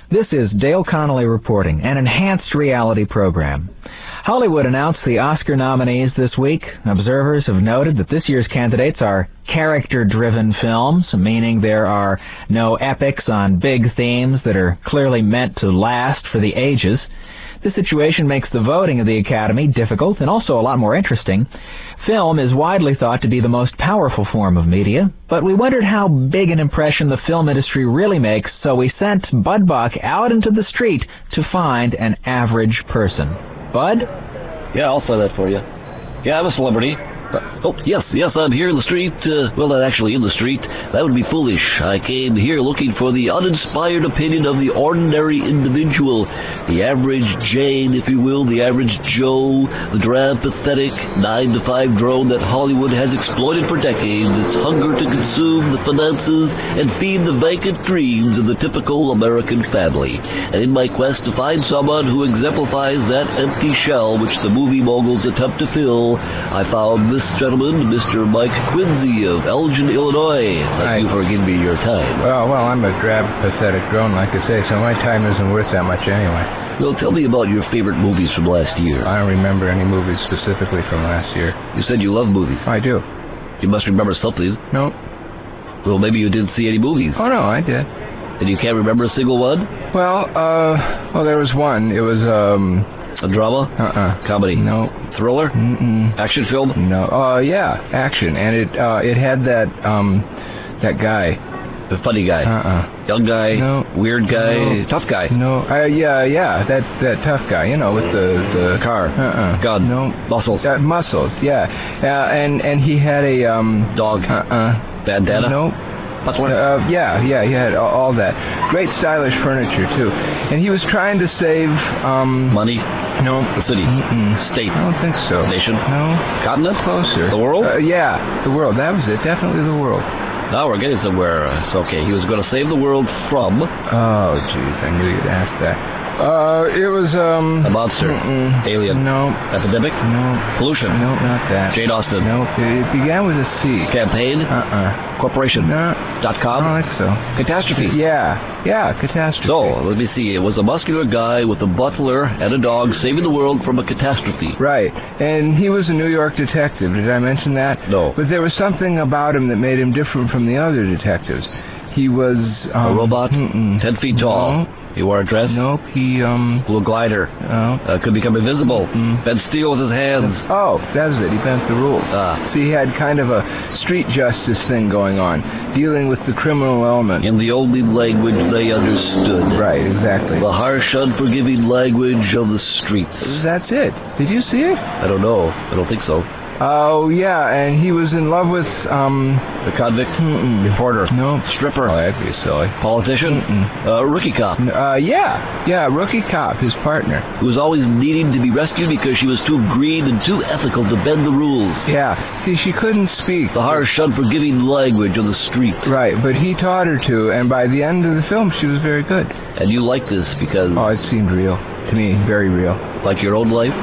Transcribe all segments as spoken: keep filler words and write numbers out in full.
This is Dale Connolly reporting, an enhanced reality program. Hollywood announced the Oscar nominees this week. Observers have noted that this year's candidates are character-driven films, meaning there are no epics on big themes that are clearly meant to last for the ages. This situation makes the voting of the Academy difficult and also a lot more interesting. Film is widely thought to be the most powerful form of media, but we wondered how big an impression the film industry really makes, so we sent Bud Buck out into the street to find an average person. Bud? Yeah, I'll say that for you. Yeah, I'm a celebrity. Uh, oh, yes, yes, I'm here in the street. Uh, well, not actually in the street. That would be foolish. I came here looking for the uninspired opinion of the ordinary individual, the average Jane, if you will, the average Joe, the drab, pathetic, nine to five drone that Hollywood has exploited for decades, its hunger to consume the finances and feed the vacant dreams of the typical American family. And in my quest to find someone who exemplifies that empty shell which the movie moguls attempt to fill, I found this gentleman, Mister Mike Quincy of Elgin, Illinois. Thank you for giving me your time. Well, well, I'm a drab, pathetic drone, like I say, so my time isn't worth that much anyway. Well, tell me about your favorite movies from last year. I don't remember any movies specifically from last year. You said you love movies. I do. You must remember something. No. Well, maybe you didn't see any movies. Oh, no, I did. And you can't remember a single one? Well, uh, well, there was one. It was, um... a drama? Uh-uh. Comedy? No. Thriller? Mm-mm. Action film? No. Uh, yeah, action. And it, uh, it had that, um, that guy. The funny guy? Uh-uh. Young guy? No. Weird guy? No. Tough guy? No. Uh, yeah, yeah, that, that tough guy, you know, with the, the... Car? Uh-uh. Gun? No. Muscles? Uh, muscles, yeah. Uh, and, and he had a, um... Dog? Uh-uh. Bandana? Nope. Butler? Uh, yeah, yeah, he had all, all that. Great stylish furniture, too. And he was trying to save, um... Money? No. The city? Mm-mm. State? I don't think so. Nation? No. Continent? Closer. The world? Uh, yeah, the world. That was it. Definitely the world. Now we're getting somewhere. It's okay. He was going to save the world from... Oh, jeez, I knew you'd ask that. Uh, it was, um... A monster. Mm-mm. Alien. No. Epidemic. No. Pollution. No, not that. Jane Austen. No, it began with a C. Campaign. Uh-uh. Corporation. No. Dot I com. don't think so. Catastrophe. Yeah. Yeah, catastrophe. So, let me see. It was a muscular guy with a butler and a dog saving the world from a catastrophe. Right. And he was a New York detective. Did I mention that? No. But there was something about him that made him different from the other detectives. He was... Um, a robot? Mm-mm. Ten feet tall. No. He wore a dress? Nope, he, um... Blew a glider. Oh. Uh, could become invisible. Mm. Bent steel with his hands. Oh, that's it. He bent the rules. Ah. So he had kind of a street justice thing going on, dealing with the criminal element. In the only language they understood. Right, exactly. The harsh, unforgiving language of the streets. That's it. Did you see it? I don't know. I don't think so. Oh, yeah, and he was in love with, um... The convict? Mm-mm. Reporter? No. Stripper? Oh, that'd be silly. Politician? Uh, rookie cop? Uh, yeah. Yeah, rookie cop, his partner. Who was always needing to be rescued because she was too green and too ethical to bend the rules. Yeah. See, she couldn't speak. The harsh, unforgiving language of the street. Right, but he taught her to, and by the end of the film, she was very good. And you liked this because... Oh, it seemed real. To me, very real. Like your own life?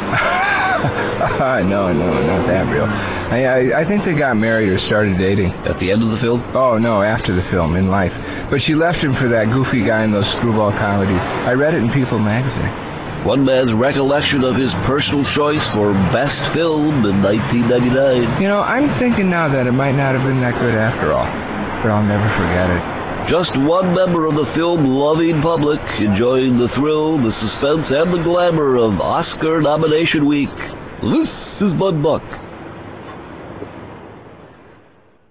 no, no, not that real. I, I I think they got married or started dating. At the end of the film? Oh, no, after the film, in life. But she left him for that goofy guy in those screwball comedies. I read it in People magazine. One man's recollection of his personal choice for best film in nineteen ninety-nine. You know, I'm thinking now that it might not have been that good after all. But I'll never forget it. Just one member of the film-loving public enjoying the thrill, the suspense, and the glamour of Oscar nomination week. This is Bud Buck.